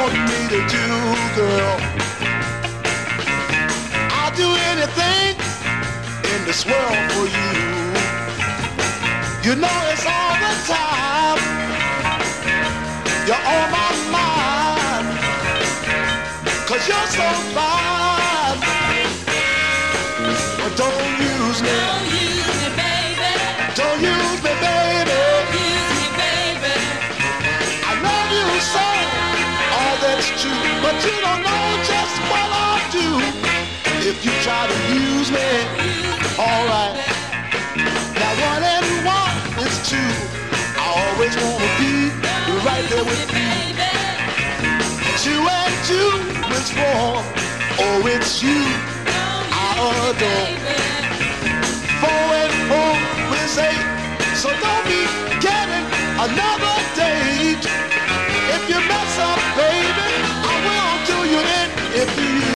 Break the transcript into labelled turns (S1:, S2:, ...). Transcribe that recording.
S1: want me to do, girl. I'll do anything in this world for you. You know it's all the time. You're on my mind, 'cause you're so fine. But don't use me.
S2: Don't use me, baby.
S1: Don't use me, baby.
S2: Don't use me, baby.
S1: I love you so, all that's true. But you don't know just what I'll do if you try to use me. Alright. Now 1 and 1 is 2. I always wanna be right there with you. 2 and 2 is 4. Oh, it's you I adore. 4 and 4 is 8. So don't be getting another date. If you mess up, baby,